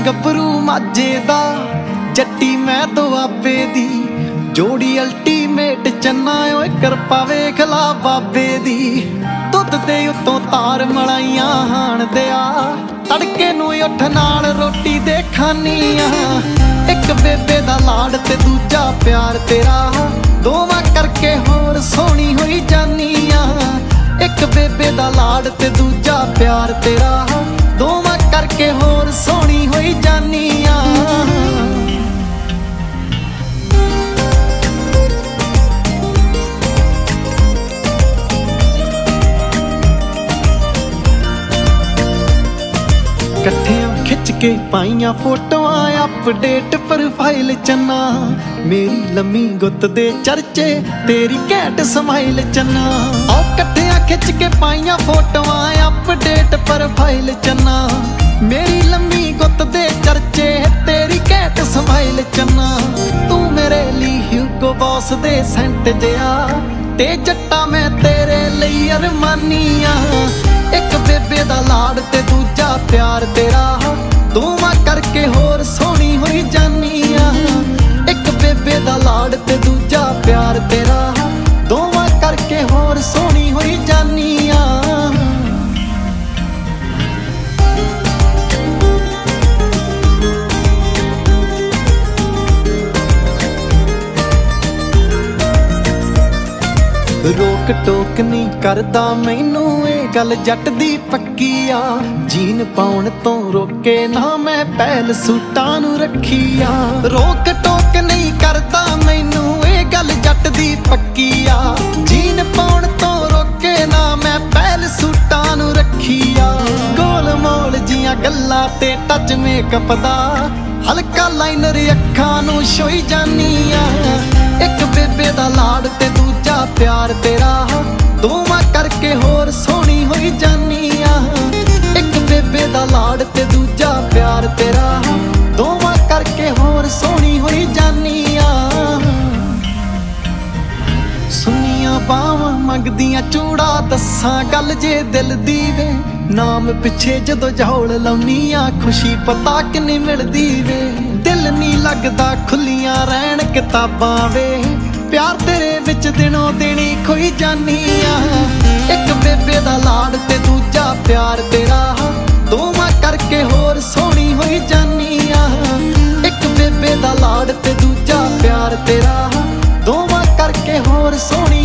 ਗੱਭਰੂ ਮਾਝੇ ਦਾ, ਜੱਟੀ ਮੈਂ ਦੁਆਬੇ ਦੀ, ਜੋੜੀ ਅਲਟੀਮੇਟ ਚੰਨਾ ਓਏ ਕਿਰਪਾ ਵੇਖ ਲਾ ਬਾਬੇ ਦੀ। ਦੁੱਧ ਦੇ ਉੱਤੋਂ ਤਾਰ ਮਲਾਈਆਂ ਹਾਣ ਦਿਆ, ਤੜਕੇ ਨੂੰ ਉੱਠ ਨਾਲ ਰੋਟੀ ਦੇ ਖਾਨੀ ਆ। ਇੱਕ ਬੇਬੇ ਦਾ ਲਾਡ ਤੇ ਦੂਜਾ ਪਿਆਰ ਤੇਰਾ, ਦੋਵਾਂ ਕਰਕੇ ਹੋਰ ਸੋਹਣੀ ਹੋਈ ਜਾਨੀ ਆ। ਇੱਕ ਬੇਬੇ ਦਾ ਲਾਡ ਤੇ ਦੂਜਾ ਪਿਆਰ ਤੇਰਾ, ਦੋਵਾਂ ਕਰਕੇ ਹੋਰ ਸੋਹਣੀ ਹੋਈ ਜਾਨੀ ਆ। ਇਕੱਠਿਆਂ ਖਿੱਚ ਕੇ ਪਾਈਆਂ ਫੋਟੋਆਂ, ਅਪਡੇਟ ਪ੍ਰੋਫਾਈਲ ਚੰਨਾ, ਮੇਰੀ ਲੰਮੀ ਗੁੱਤ ਦੇ ਚਰਚੇ, ਤੇਰੀ ਘੈਂਟ ਸਮਾਈਲ ਚੰਨਾ। ਆਓ ਇਕੱਠਿਆਂ ਖਿੱਚ ਕੇ ਪਾਈਆਂ ਫੋਟੋਆਂ, ਅਪਡੇਟ ਪ੍ਰੋਫਾਈਲ ਚੰਨਾ, ਮੇਰੀ ਲੰਮੀ ਗੁੱਤ ਦੇ ਚਰਚੇ, ਤੇਰੀ ਘੈਂਟ ਸਮਾਈਲ ਚੰਨਾ। ਤੂੰ ਮੇਰੇ ਲਈ ਹਿਊਗੋ ਬੌਸ ਦੇ ਸੈਂਟ ਜਿਹਾ, ਤੇ ਜੱਟਾ ਮੈਂ ਤੇਰੇ ਲਈ ਅਰਮਾਨੀ ਆ। ਇੱਕ ਬੇਬੇ ਦਾ ਲਾਡ ਤੇ ਦੂਜਾ ਪਿਆਰ ਤੇਰਾ, ਦੋਵਾਂ ਕਰਕੇ ਹੋਰ ਸੋਹਣੀ ਹੋਈ ਜਾਨੀ ਆ। ਇੱਕ ਬੇਬੇ ਦਾ ਲਾਡ ਤੇ ਦੂਜਾ ਪਿਆਰ ਤੇਰਾ, ਦੋਵਾਂ ਕਰਕੇ ਹੋਰ ਸੋਹਣੀ ਹੋਈ ਜਾਨੀ ਆ। ਰੋਕ ਟੋਕ ਨਹੀਂ ਕਰਦਾ ਮੈਨੂੰ, ਇਹ ਗੱਲ ਜੱਟ ਦੀ ਪੱਕੀ ਆ। ਜੀਨ ਪਾਉਣ ਤੋਂ ਰੋਕੇ ਨਾ ਮੈਂ ਪਹਿਲ ਸੂਟਾਂ ਨੂੰ ਰੱਖੀ ਆ। ਰੋਕ ਟੋਕ ਨਹੀਂ ਕਰਦਾ ਮੈਨੂੰ, ਇਹ ਗੱਲ ਜੱਟ ਦੀ ਪੱਕੀ ਆ। ਜੀਨ ਪਾਉਣ ਤੋਂ ਰੋਕੇ ਨਾ ਮੈਂ ਪਹਿਲ ਸੂਟਾਂ ਨੂੰ ਰੱਖੀ ਆ। ਗੋਲ ਮੋਲ ਜੀਆਂ ਗੱਲਾਂ ਤੇ ਟੱਚ ਮੇਕਅਪ ਦਾ, ਹਲਕਾ ਲਾਈਨਰ ਅੱਖਾਂ ਨੂੰ ਛੋਈ ਜਾਨੀ ਆ। ਇੱਕ ਬੇਬੇ ਦਾ ਲਾਡ ਤੇ ਦੂਜਾ ਪਿਆਰ ਤੇਰਾ, ਦੋਵਾਂ ਕਰਕੇ ਹੋਰ ਸੋਹਣੀ ਹੋਈ ਜਾਨੀ ਆ। ਇੱਕ ਬੇਬੇ ਦਾ ਲਾਡ ਤੇ ਦੂਜਾ ਪਿਆਰ ਤੇਰਾ, ਦੋਵਾਂ ਕਰਕੇ ਹੋਰ ਸੋਹਣੀ ਹੋਈ ਜਾਨੀ ਆ। ਸੁੰਨੀਆਂ ਬਾਹਾਂ ਮੰਗਦੀਆਂ ਚੂੜਾ, ਦੱਸਾਂ ਗੱਲ ਜੇ ਦਿਲ ਦੀ ਵੇ, ਨਾਮ ਪਿੱਛੇ ਜਦੋਂ ਜਹੌਲ ਲਾਉਨੀ ਆ, ਖੁਸ਼ੀ ਪਤਾ ਕਿੰਨੀ ਮਿਲਦੀ ਵੇ। ਦਿਲ ਨੀ ਲੱਗਦਾ ਖੁੱਲੀਆਂ ਰਹਿਣ ਕਿਤਾਬਾਂ ਵੇ, ਪਿਆਰ ਤੇਰੇ ਵਿੱਚ ਦਿਨੋਂ ਦਿਨੀ ਖੋਈ ਜਾਨੀ ਆ। ਇੱਕ ਬੇਬੇ ਦਾ ਲਾਡ ਤੇ ਦੂਜਾ ਪਿਆਰ ਤੇਰਾ, ਦੋਵਾਂ ਕਰਕੇ ਹੋਰ ਸੋਹਣੀ ਹੋਈ ਜਾਨੀ ਆ। ਇੱਕ ਬੇਬੇ ਦਾ ਲਾਡ ਤੇ ਦੂਜਾ ਪਿਆਰ ਤੇਰਾ, ਦੋਵਾਂ ਕਰਕੇ ਹੋਰ ਸੋਹਣੀ